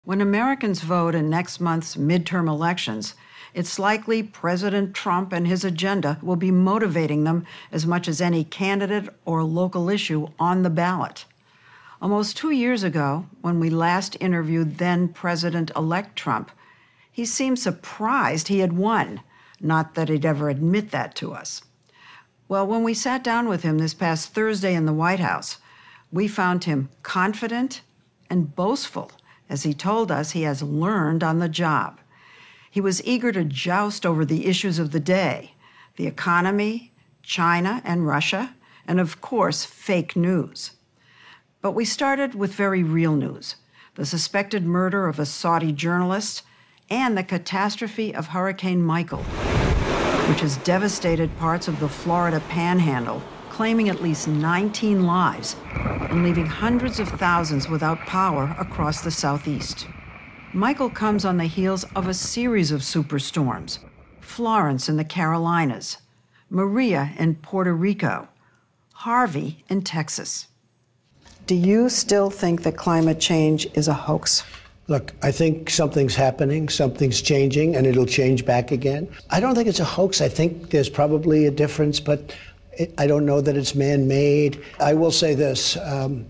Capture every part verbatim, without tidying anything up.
When Americans vote in next month's midterm elections, it's likely President Trump and his agenda will be motivating them as much as any candidate or local issue on the ballot. Almost two years ago, when we last interviewed then President-elect Trump, he seemed surprised he had won, not that he'd ever admit that to us. Well, when we sat down with him this past Thursday in the White House, we found him confident and boastful as he told us he has learned on the job. He was eager to joust over the issues of the day, the economy, China and Russia, and of course, fake news. But we started with very real news, the suspected murder of a Saudi journalist and the catastrophe of Hurricane Michael, which has devastated parts of the Florida Panhandle, claiming at least nineteen lives and leaving hundreds of thousands without power across the Southeast. Michael comes on the heels of a series of superstorms: Florence in the Carolinas, Maria in Puerto Rico, Harvey in Texas. Do you still think that climate change is a hoax? Look, I think something's happening, something's changing, and it'll change back again. I don't think it's a hoax. I think there's probably a difference, but it, I don't know that it's man-made. I will say this. Um,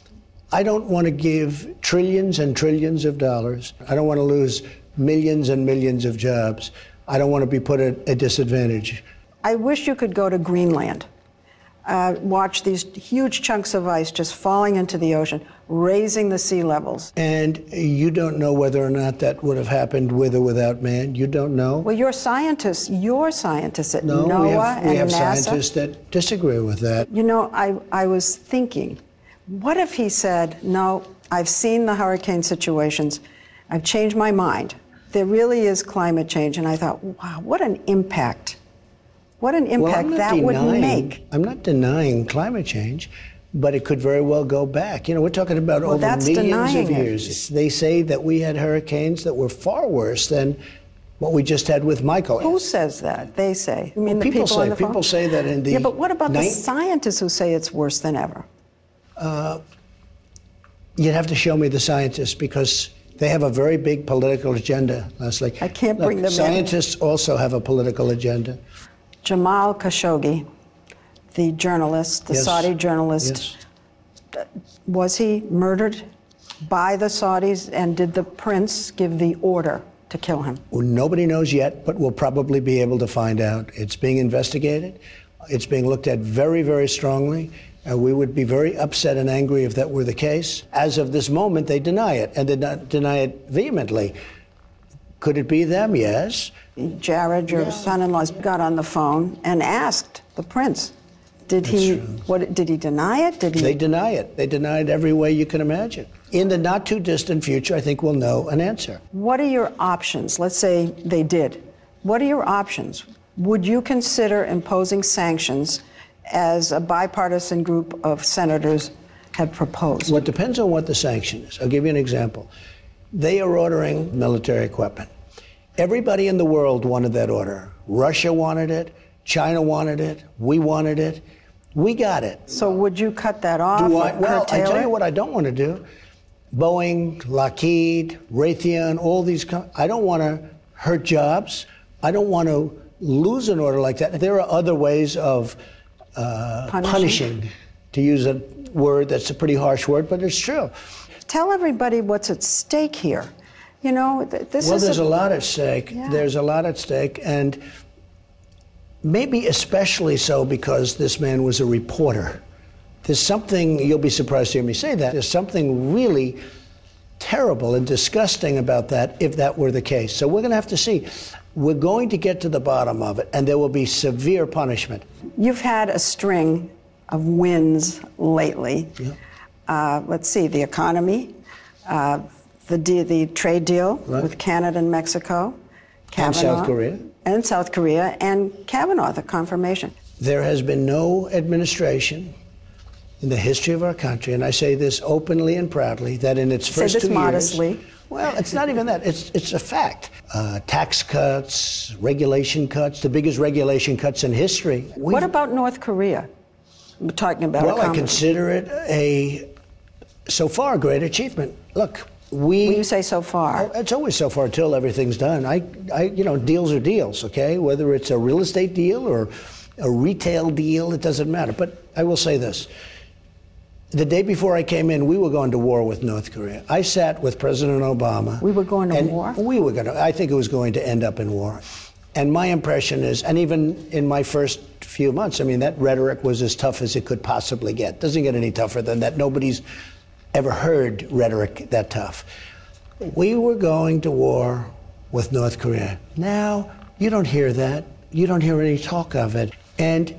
I don't want to give trillions and trillions of dollars. I don't want to lose millions and millions of jobs. I don't want to be put at a disadvantage. I wish you could go to Greenland. Uh, watch these huge chunks of ice just falling into the ocean, raising the sea levels. And you don't know whether or not that would have happened with or without man. You don't know. Well, you're scientists. You're scientists at no, NOAA we have, and we have NASA. Scientists that disagree with that. You know, I, I was thinking, what if he said, no, I've seen the hurricane situations. I've changed my mind. There really is climate change. And I thought, wow, what an impact. What an impact well, that denying, would make. I'm not denying climate change, but it could very well go back. You know, we're talking about well, over that's millions of it. years. They say that we had hurricanes that were far worse than what we just had with Michael. Who says that? They say. You mean well, the people, people say, on the phone? People say that in the Yeah, but what about night- the scientists who say it's worse than ever? Uh, you'd have to show me the scientists because they have a very big political agenda, Leslie. I can't Look, bring them scientists in. also have a political agenda. Jamal Khashoggi, the journalist, the yes. Saudi journalist, yes. was he murdered by the Saudis, and did the prince give the order to kill him? Well, nobody knows yet, but we'll probably be able to find out. It's being investigated. It's being looked at very, very strongly. Uh, we would be very upset and angry if that were the case. As of this moment, they deny it, and they not deny it vehemently. Could it be them? Yes. Jared, your yeah. son-in-law, got on the phone and asked the prince. Did That's he? True. What did he deny it? Did he? They deny it. They deny it every way you can imagine. In the not too distant future, I think we'll know an answer. What are your options? Let's say they did. What are your options? Would you consider imposing sanctions, as a bipartisan group of senators have proposed? Well, it depends on what the sanction is. I'll give you an example. They are ordering military equipment. Everybody in the world wanted that order. Russia wanted it. China wanted it. We wanted it. We got it. So would you cut that off? Do I? Well, I tell it? you what I don't want to do. Boeing, Lockheed, Raytheon, all these com- I don't want to hurt jobs. I don't want to lose an order like that. There are other ways of uh, punishing. punishing, to use a word that's a pretty harsh word, but it's true. Tell everybody what's at stake here. You know, th- this well, is there's a, a lot at stake. Yeah. There's a lot at stake, and maybe especially so because this man was a reporter. There's something, you'll be surprised to hear me say that, there's something really terrible and disgusting about that if that were the case. So we're going to have to see. We're going to get to the bottom of it, and there will be severe punishment. You've had a string of wins lately. Yeah. Uh, let's see, the economy, uh, the, de- the trade deal right. with Canada and Mexico, and South Korea. And South Korea, and Kavanaugh, the confirmation. There has been no administration in the history of our country, and I say this openly and proudly, that in its first say this two modestly. years... Well, it's not even that. It's it's a fact. Uh, tax cuts, regulation cuts, the biggest regulation cuts in history. We've, what about North Korea? We're talking about Well, a I consider it a, so far, a great achievement. Look, We, when you say so far? Oh, it's always so far till everything's done. I, I, you know, deals are deals, okay? Whether it's a real estate deal or a retail deal, it doesn't matter. But I will say this. The day before I came in, we were going to war with North Korea. I sat with President Obama. We were going to and war? We were going to. I think it was going to end up in war. And my impression is, and even in my first few months, I mean, that rhetoric was as tough as it could possibly get. Doesn't get any tougher than that. Nobody's ever heard rhetoric that tough. We were going to war with North Korea. Now, you don't hear that. You don't hear any talk of it. And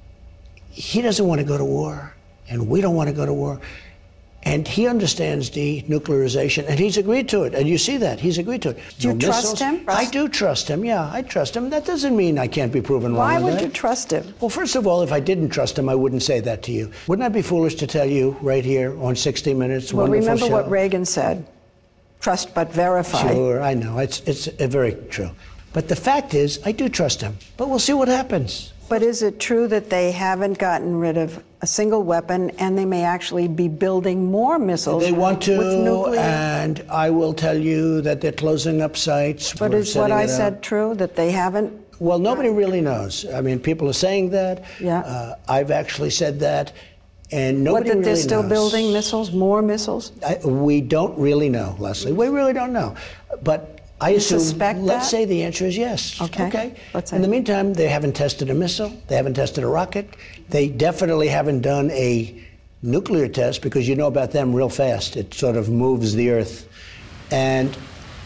he doesn't want to go to war, and we don't want to go to war. And he understands denuclearization, and he's agreed to it. And you see that. He's agreed to it. Do you No trust missiles. him? I do trust him, yeah. I trust him. That doesn't mean I can't be proven wrong. Why on would that. you trust him? Well, first of all, if I didn't trust him, I wouldn't say that to you. Wouldn't I be foolish to tell you right here on sixty minutes? Well, wonderful remember show? what Reagan said, trust but verify. Sure, I know. It's, it's uh, very true. But the fact is, I do trust him. But we'll see what happens. But is it true that they haven't gotten rid of a single weapon, and they may actually be building more missiles? They want to, with nuclear? and I will tell you that they're closing up sites. But We're is what setting I it said up. true, that they haven't? Well, nobody really knows. I mean, people are saying that. Yeah. Uh, I've actually said that, and nobody What, that really they're still knows. building missiles, more missiles? I, we don't really know, Leslie. We really don't know. But I You assume, suspect let's that? say the answer is yes. Okay. Okay. Let's say. In the meantime, they haven't tested a missile. They haven't tested a rocket. They definitely haven't done a nuclear test, because you know about them real fast. It sort of moves the earth. And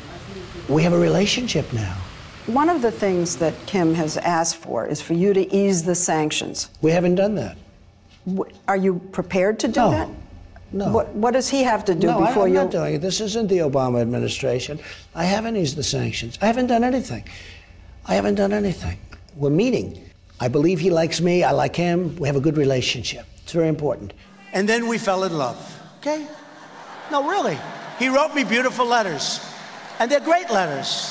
we have a relationship now. One of the things that Kim has asked for is for you to ease the sanctions. We haven't done that. W- Are you prepared to do No. that? No. What, what does he have to do no, I, before I'm you? not doing it. This isn't the Obama administration. I haven't eased the sanctions. I haven't done anything. I haven't done anything. We're meeting. I believe he likes me. I like him. We have a good relationship. It's very important. And then we fell in love. Okay? No, really. He wrote me beautiful letters. And they're great letters.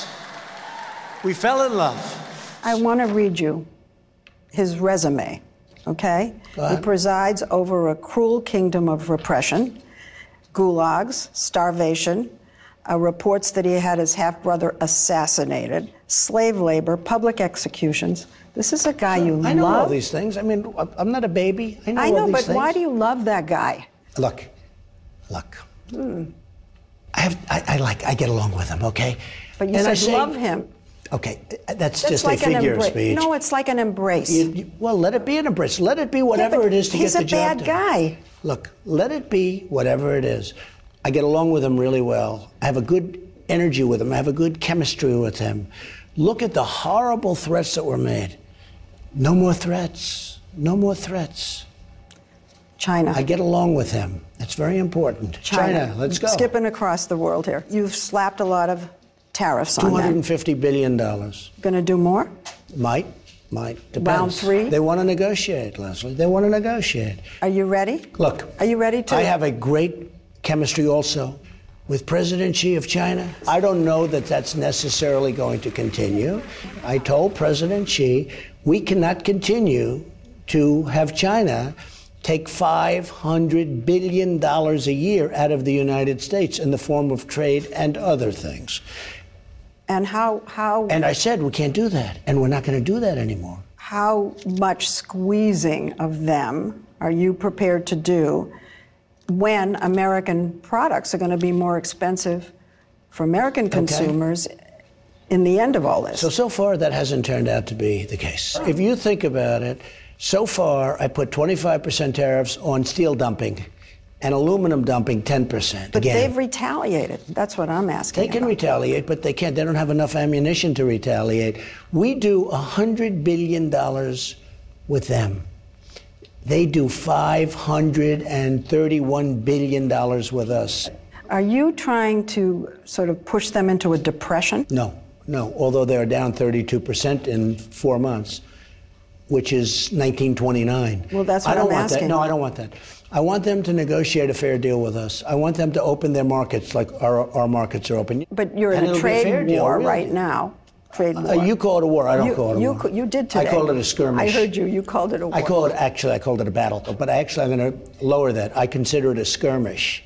We fell in love. I want to read you his resume, okay? Go He ahead. presides over a cruel kingdom of repression, gulags, starvation, uh, reports that he had his half-brother assassinated, slave labor, public executions. This is a guy you I know love. all these things. I mean, I'm not a baby. I know, I all know, these but things. why do you love that guy? Look, look. I have, I, I like, I get along with him, okay? But you And I said say- love him. Okay, that's, That's just like a an figure of embrace. speech. No, it's like an embrace. You- you- well, let it be an embrace. Let it be whatever Yeah, but it is to he's get the a job bad done. guy. Look, let it be whatever it is. I get along with him really well. I have a good energy with him. I have a good chemistry with him. Look at the horrible threats that were made. No more threats. No more threats. China. I get along with him. That's very important. China, let's go. Skipping across the world here. You've slapped a lot of tariffs on two hundred them. fifty billion dollars. Going to do more? Might, might. Depends. Round three? They want to negotiate, Leslie. They want to negotiate. Are you ready? Look. Are you ready to? I have a great chemistry also with President Xi of China. I don't know that that's necessarily going to continue. I told President Xi we cannot continue to have China take five hundred billion dollars a year out of the United States in the form of trade and other things. And how how And I said we can't do that, and we're not going to do that anymore. how much squeezing of them are you prepared to do when American products are going to be more expensive for American consumers in the end of all this? So, so far, that hasn't turned out to be the case. If you think about it, so far, I put twenty-five percent tariffs on steel dumping and aluminum dumping ten percent. But Again, they've retaliated. That's what I'm asking. they can about. retaliate, but they can't. They don't have enough ammunition to retaliate. We do one hundred billion dollars with them. They do five hundred thirty-one billion dollars with us. Are you trying to sort of push them into a depression? No, no, although they're down thirty-two percent in four months, which is nineteen twenty-nine. Well, that's what I don't I'm want asking. That. No, I don't want that. I want them to negotiate a fair deal with us. I want them to open their markets like our, our markets are open. But you're And in a it'll be a fair trade deal, war really. right now. Trade war. Uh, you call it a war. I don't you, call it a you, war. ca- You did today. I call it a skirmish. I heard you. You called it a war. I call it, actually, I called it a battle. But I actually, I'm going to lower that. I consider it a skirmish.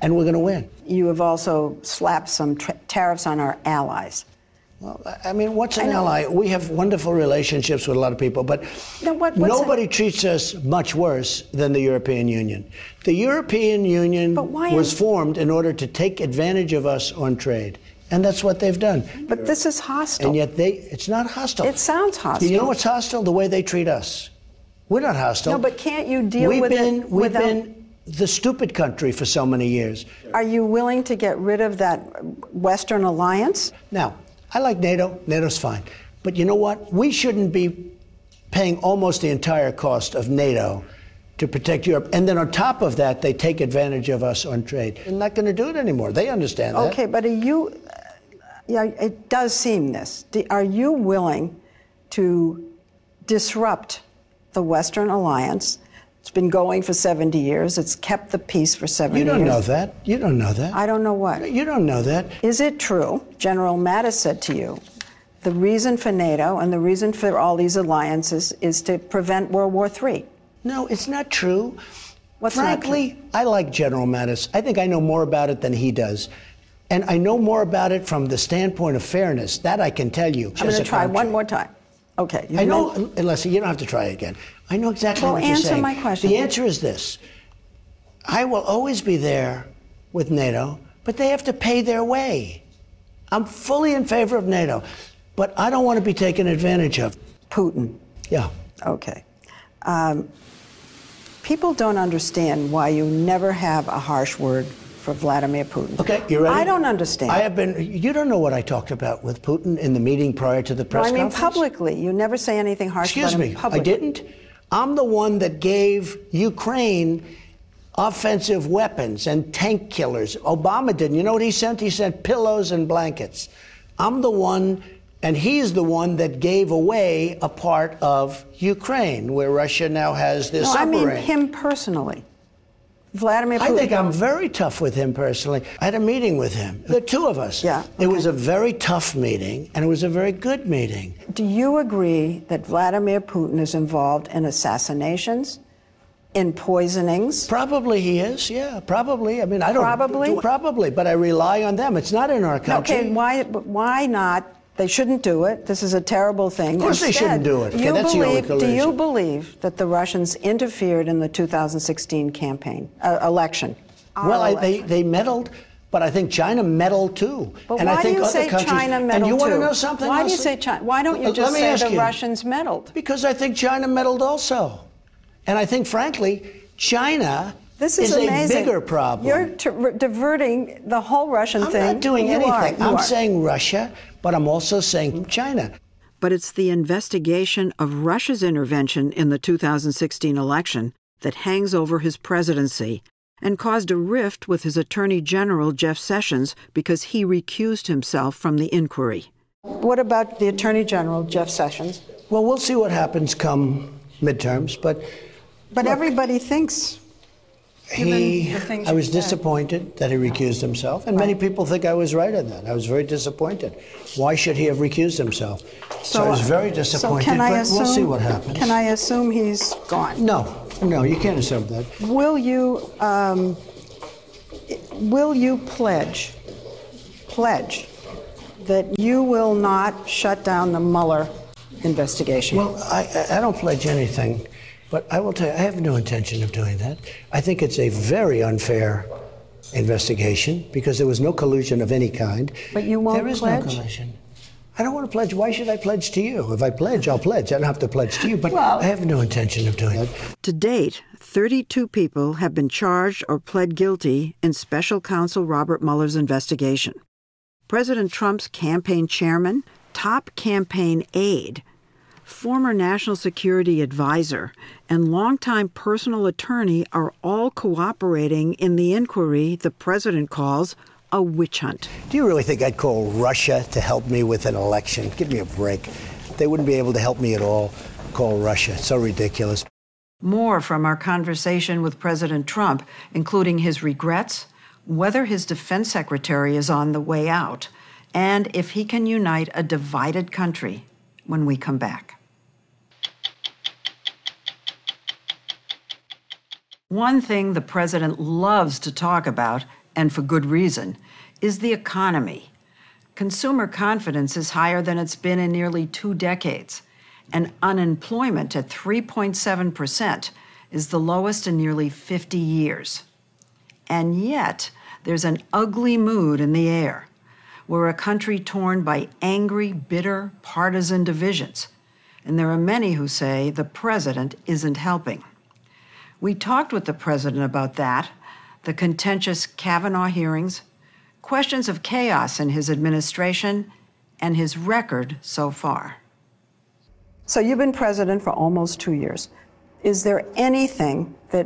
and we're going to win. You have also slapped some tra- tariffs on our allies. Well, I mean, what's an ally? We have wonderful relationships with a lot of people, but no, what, nobody it? treats us much worse than the European Union. The European Union was formed in order to take advantage of us on trade. And that's what they've done. But this is hostile. And yet they, it's not hostile. It sounds hostile. You know what's hostile? The way they treat us. We're not hostile. No, but can't you deal we've with been, it We've without... been the stupid country for so many years. Are you willing to get rid of that Western alliance? Now, I like NATO. NATO's fine. But you know what? We shouldn't be paying almost the entire cost of NATO to protect Europe. And then on top of that, they take advantage of us on trade. They're not going to do it anymore. They understand that. Okay, but are you... Yeah, it does seem this. Are you willing to disrupt the Western alliance? It's been going for seventy years. It's kept the peace for seventy years. You don't know that. You don't know that. I don't know what. You don't know that. Is it true, General Mattis said to you, the reason for NATO and the reason for all these alliances is to prevent World War Three? No, it's not true. What's Frankly, not true? I like General Mattis. I think I know more about it than he does. And I know more about it from the standpoint of fairness. That I can tell you. I'm going to try one more time. Okay. I know, Leslie, you don't have to try again. I know exactly well, what you're saying. Well, answer my question. The answer is this. I will always be there with NATO, but they have to pay their way. I'm fully in favor of NATO, but I don't want to be taken advantage of. Putin. Yeah. Okay. Um, people don't understand why you never have a harsh word for Vladimir Putin. Okay, you ready? I don't understand. I have been, you don't know what I talked about with Putin in the meeting prior to the press no, I mean conference? publicly. You never say anything harsh Excuse about me, him publicly. I didn't? I'm the one that gave Ukraine offensive weapons and tank killers. Obama didn't. You know what he sent? He sent pillows and blankets. I'm the one, and he's the one that gave away a part of Ukraine, where Russia now has this no, submarine. I mean him personally. Vladimir Putin. I think I'm very tough with him personally. I had a meeting with him, the two of us. Yeah. It okay. was a very tough meeting, and it was a very good meeting. Do you agree that Vladimir Putin is involved in assassinations, in poisonings? Probably he is, yeah, probably. I mean, I don't... Probably? Probably, but I rely on them. It's not in our country. Okay, why, but why not? They shouldn't do it. This is a terrible thing. Of course Instead, they shouldn't do it. Okay, you that's the only believe, collusion. do you believe that the Russians interfered in the two thousand sixteen campaign, uh, election? Well, I, election? they, they meddled, but I think China meddled too. But and why I think do you other say countries, China meddled and you want too? to know something Why else? do you say China? Why don't you Let just me say ask the you. Russians meddled? Because I think China meddled also. And I think, frankly, China This is, is amazing. a bigger problem. You're t- diverting the whole Russian I'm thing. not doing you anything. Are, you I'm are. saying Russia, but I'm also saying China. But it's the investigation of Russia's intervention in the two thousand sixteen election that hangs over his presidency and caused a rift with his Attorney General, Jeff Sessions, because he recused himself from the inquiry. What about the Attorney General, Jeff Sessions? Well, we'll see what happens come midterms, but... But look, everybody thinks... He, the things I was you said. disappointed that he recused himself, and many people think I was right on that. I was very disappointed. Why should he have recused himself? So, I was very disappointed, so can I but assume, we'll see what happens. Can I assume he's gone? No, no, you can't assume that. Will you, um, will you pledge, pledge that you will not shut down the Mueller investigation? Well, I, I don't pledge anything. But I will tell you, I have no intention of doing that. I think it's a very unfair investigation because there was no collusion of any kind. But you won't There is pledge? no collusion. I don't want to pledge. Why should I pledge to you? If I pledge, I'll pledge. I don't have to pledge to you, but Well- I have no intention of doing that. To date, thirty-two people have been charged or pled guilty in Special Counsel Robert Mueller's investigation. President Trump's campaign chairman, top campaign aide, former national security advisor, and longtime personal attorney are all cooperating in the inquiry the president calls a witch hunt. Do you really think I'd call Russia to help me with an election? Give me a break. They wouldn't be able to help me at all. Call Russia. It's so ridiculous. More from our conversation with President Trump, including his regrets, whether his defense secretary is on the way out, and if he can unite a divided country when we come back. One thing the president loves to talk about and for good reason, is the economy. Consumer confidence is higher than it's been in nearly two decades, and unemployment at three point seven percent is the lowest in nearly fifty years. And yet, there's an ugly mood in the air. We're a country torn by angry, bitter, partisan divisions, and there are many who say the president isn't helping. We talked with the president about that, the contentious Kavanaugh hearings, questions of chaos in his administration, and his record so far. So you've been president for almost two years. Is there anything that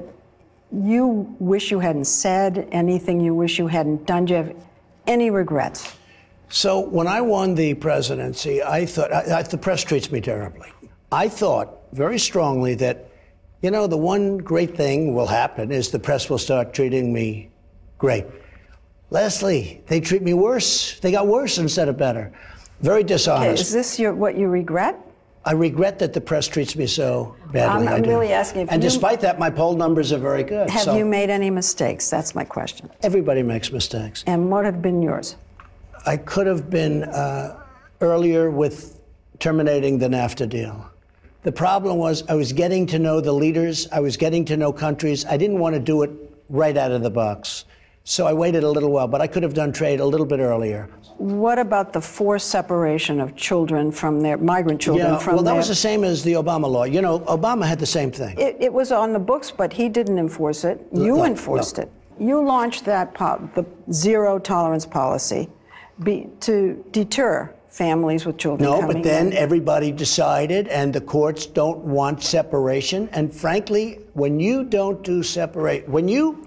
you wish you hadn't said, anything you wish you hadn't done? Do you have any regrets? So when I won the presidency, I thought, I, I, the press treats me terribly. I thought very strongly that, you know, the one great thing will happen is the press will start treating me great. Leslie, they treat me worse. They got worse instead of better. Very dishonest. Okay, is this your, what you regret? I regret that the press treats me so badly. I'm, I'm I do. really asking if And you, despite that, my poll numbers are very good. Have so you made any mistakes? That's my question. Everybody makes mistakes. And what have been yours? I could have been uh, earlier with terminating the NAFTA deal. The problem was I was getting to know the leaders. I was getting to know countries. I didn't want to do it right out of the box. So I waited a little while, but I could have done trade a little bit earlier. What about the forced separation of children from their migrant children yeah, from well, that their, was the same as the Obama law. You know, Obama had the same thing. It, it was on the books, but he didn't enforce it. You no, enforced no. it. You launched that po- the zero tolerance policy be, to deter families with children No, coming but then in. everybody decided, and the courts don't want separation. And frankly, when you don't do separate, when you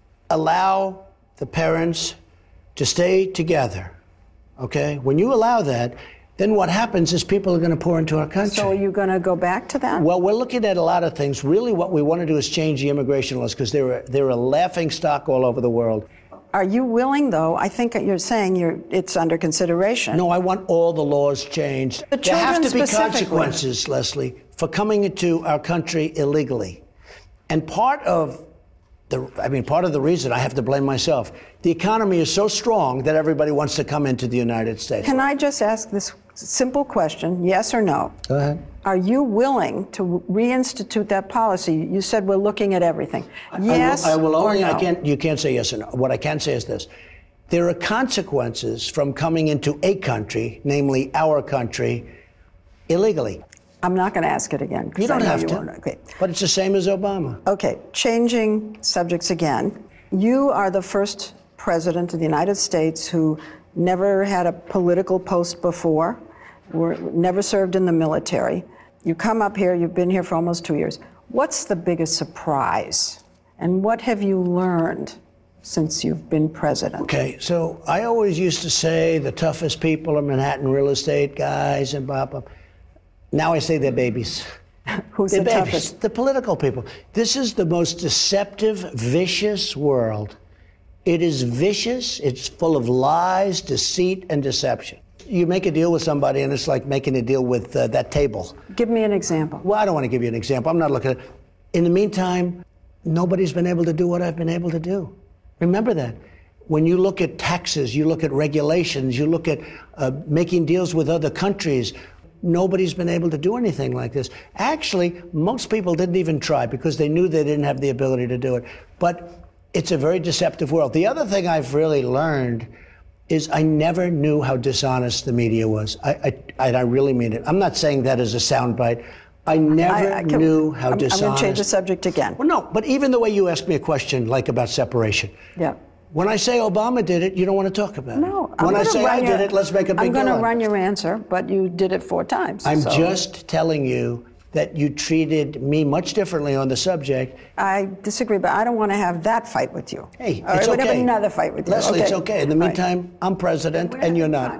allow the parents to stay together, okay? When you allow that, then what happens is people are going to pour into our country. So are you going to go back to that? Well, we're looking at a lot of things. Really, what we want to do is change the immigration laws because they're, they're a laughing stock all over the world. Are you willing, though? I think you're saying you're, it's under consideration. No, I want all the laws changed. But there have to be children consequences, Leslie, for coming into our country illegally. And part of the, I mean, part of the reason I have to blame myself, the economy is so strong that everybody wants to come into the United States. Can I just ask this simple question, yes or no? Go ahead. Are you willing to reinstitute that policy? You said we're looking at everything. Yes I will, I will only, or no? I can't, you can't say yes or no. What I can say is this. There are consequences from coming into a country, namely our country, illegally. I'm not going to ask it again. 'cause You don't I know have you to. won't. Okay. But it's the same as Obama. Okay, changing subjects again. You are the first president of the United States who never had a political post before, were, never served in the military. You come up here, you've been here for almost two years. What's the biggest surprise? And what have you learned since you've been president? Okay, so I always used to say the toughest people are Manhattan real estate guys and blah, blah. Now I say they're babies. Who's they're the babies. toughest? The political people. This is the most deceptive, vicious world. It is vicious. It's full of lies, deceit, and deception. You make a deal with somebody, and it's like making a deal with uh, that table. Give me an example. Well, I don't want to give you an example. I'm not looking at it. In the meantime, nobody's been able to do what I've been able to do. Remember that. When you look at taxes, you look at regulations, you look at uh, making deals with other countries, nobody's been able to do anything like this. Actually, most people didn't even try because they knew they didn't have the ability to do it. But it's a very deceptive world. The other thing I've really learned is I never knew how dishonest the media was. I, I, I really mean it. I'm not saying that as a soundbite. I never I, I can, knew how I'm, dishonest. I'm going to change the subject again. Well, no, but even the way you asked me a question, like about separation. Yeah. When I say Obama did it, you don't want to talk about No, it. I'm When I gonna say run I your- did it, let's make a big I'm going deal to out run of it. your answer, but you did it four times. I'm so just telling you that you treated me much differently on the subject. I disagree, but I don't want to have that fight with you. Hey, All right, it's we're going to okay. have another fight with you. Leslie, okay. it's okay. In the All right. meantime, I'm president and you're not.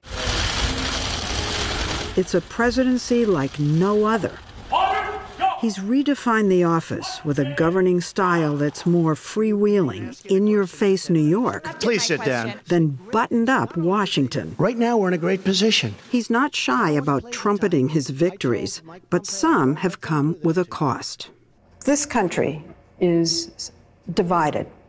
It's a presidency like no other. He's redefined the office with a governing style that's more freewheeling, in-your-face New York Please sit down. than buttoned-up Washington. Right now, we're in a great position. He's not shy about trumpeting his victories, but some have come with a cost. This country is divided.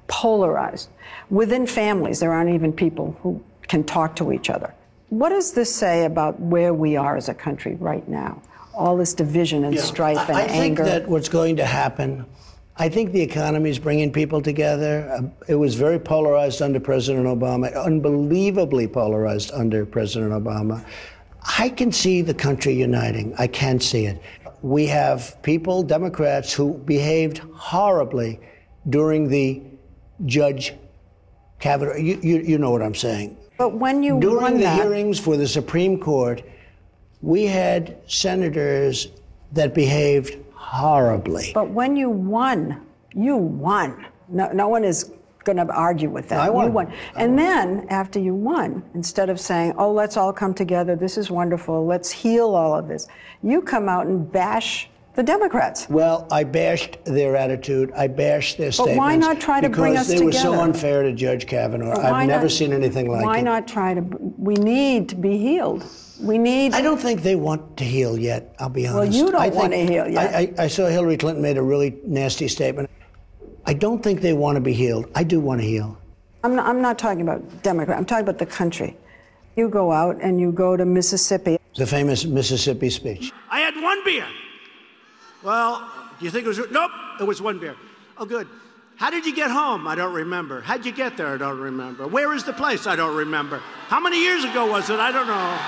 polarized. Within families, there aren't even people who can talk to each other. What does this say about where we are as a country right now? All this division and Yeah. strife and I, I anger. think that what's going to happen, I think the economy is bringing people together. Uh, it was very polarized under President Obama, unbelievably polarized under President Obama. I can see the country uniting. I can see it. We have people, Democrats, who behaved horribly during the Judge Kavanaugh. You, you, you know what I'm saying. But when you During won the that, hearings for the Supreme Court, we had senators that behaved horribly. but when you won, you won. No, no one is going to argue with that. I won. You won. And then after you won, instead of saying, "Oh, let's all come together. This is wonderful. Let's heal all of this," you come out and bash the Democrats. Well, I bashed their attitude. I bashed their But statements. why not try to bring us Because they were so together? unfair to Judge Kavanaugh. But why I've never not- seen anything like Why it. not try to? We need to be healed. We need. I don't think they want to heal yet, I'll be honest. Well, you don't I think- wanna heal yet. I, I, I saw Hillary Clinton made a really nasty statement. I don't think they want to be healed. I do want to heal. I'm not, I'm not talking about Democrat. I'm talking about the country. You go out and you go to Mississippi. The famous Mississippi speech. I had one beer. Well, do you think it was? Nope, it was one beer. Oh, good. How did you get home? I don't remember. How'd you get there? I don't remember. Where is the place? I don't remember. How many years ago was it? I don't know.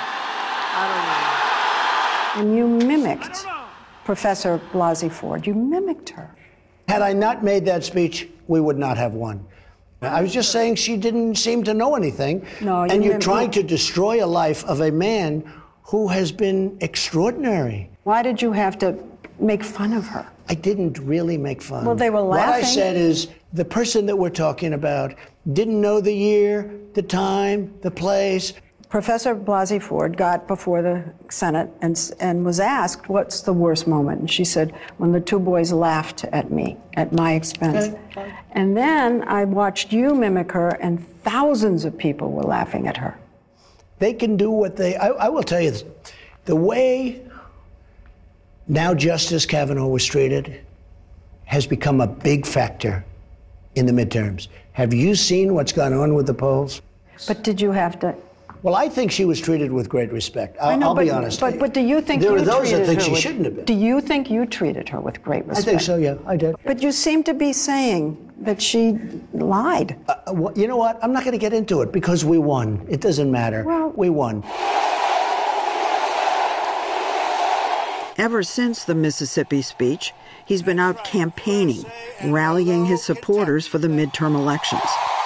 I And you mimicked Professor Blasey Ford. You mimicked her. Had I not made that speech, we would not have won. I was just saying she didn't seem to know anything. No, you and you're mim- trying to destroy a life of a man who has been extraordinary. Why did you have to make fun of her? I didn't really make fun. Well, they were What I laughing. said is the person that we're talking about didn't know the year, the time, the place. Professor Blasey Ford got before the Senate and, s- and was asked, what's the worst moment? And she said, when the two boys laughed at me, at my expense. Okay. And then I watched you mimic her, and thousands of people were laughing at her. They can do what they, I, I will tell you, this, the way now Justice Kavanaugh was treated has become a big factor in the midterms. Have you seen what's gone on with the polls? But did you have to? Well, I think she was treated with great respect. I'll, I know, I'll but, be honest. But, but do you think there you are those treated that think her she with, shouldn't have been. Do you think you treated her with great I respect? think so, yeah, I did. But you seem to be saying that she lied. Uh, wh- you know what? I'm not going to get into it because we won. It doesn't matter. Well- we won. Ever since the Mississippi speech, he's been out campaigning, rallying his supporters for the midterm elections.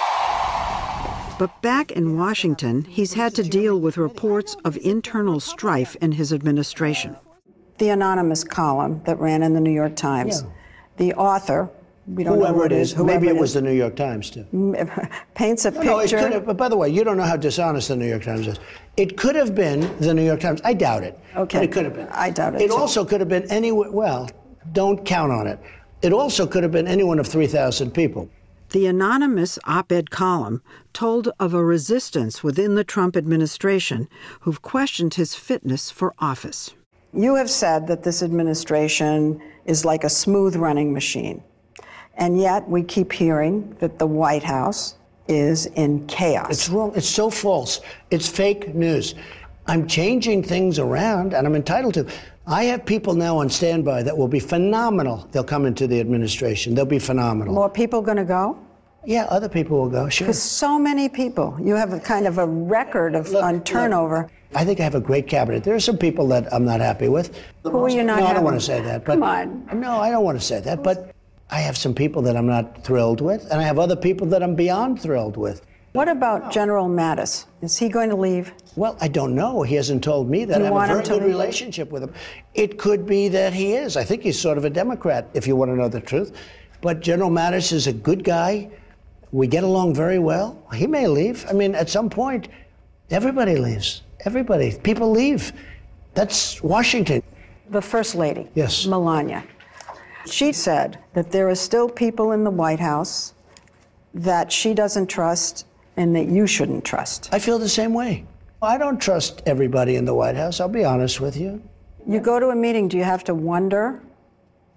But back in Washington, he's had to deal with reports of internal strife in his administration. The anonymous column that ran in the New York Times, Yeah. the author, we don't know Whoever who it is, whoever maybe it was is, the New York Times, too. paints a No, it picture. could have, but by the way, you don't know how dishonest the New York Times is. It could have been the New York Times. I doubt it. Okay. But it could have been. I doubt it, It too. also could have been any, well, don't count on it. It also could have been any one of three thousand people. The anonymous op-ed column told of a resistance within the Trump administration who've questioned his fitness for office. You have said that this administration is like a smooth-running machine, and yet we keep hearing that the White House is in chaos. It's wrong. It's so false. It's fake news. I'm changing things around, and I'm entitled to. I have people now on standby that will be phenomenal. They'll come into the administration. They'll be phenomenal. More people going to go? Yeah, other people will go, sure. Because so many people. You have a kind of a record of Look, on look, turnover. I think I have a great cabinet. There are some people that I'm not happy with. Who are you not No, I happy don't want to with? say that. But Come on. No, I don't want to say that. But I have some people that I'm not thrilled with, and I have other people that I'm beyond thrilled with. What about General Mattis? Is he going to leave? Well, I don't know. He hasn't told me that. You I have want a him very to good leave? relationship with him. It could be that he is. I think he's sort of a Democrat, if you want to know the truth. But General Mattis is a good guy. We get along very well. He may leave. I mean, at some point, everybody leaves. Everybody. People leave. That's Washington. The First Lady, Yes. Melania. She said that there are still people in the White House that she doesn't trust and that you shouldn't trust. I feel the same way. I don't trust everybody in the White House. I'll be honest with you. You go to a meeting, do you have to wonder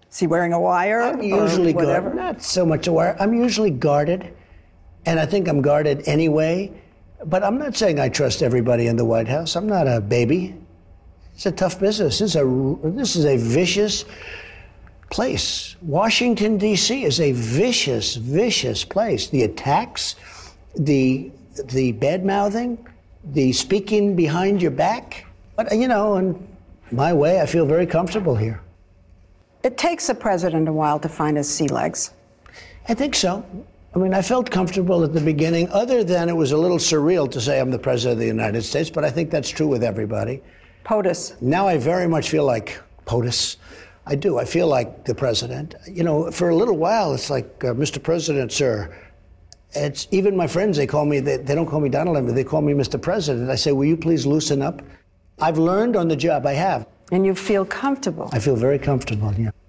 Is he wearing a wire? I'm usually or whatever? guarded. Not so much a wire. I'm usually guarded, and I think I'm guarded anyway. But I'm not saying I trust everybody in the White House. I'm not a baby. It's a tough business. This is a, this is a vicious place. Washington, D C is a vicious, vicious place. The attacks, the the bad-mouthing, the speaking behind your back. But, you know, in my way, I feel very comfortable here. It takes a president a while to find his sea legs. I think so. I mean, I felt comfortable at the beginning, other than it was a little surreal to say I'm the president of the United States, but I think that's true with everybody. POTUS. Now I very much feel like POTUS. I do. I feel like the president. You know, for a little while, it's like, uh, Mister President, sir. It's even my friends, they call me, they, they don't call me Donald anymore, they call me Mister President. I say, will you please loosen up? I've learned on the job, I have. And you feel comfortable. I feel very comfortable, yeah.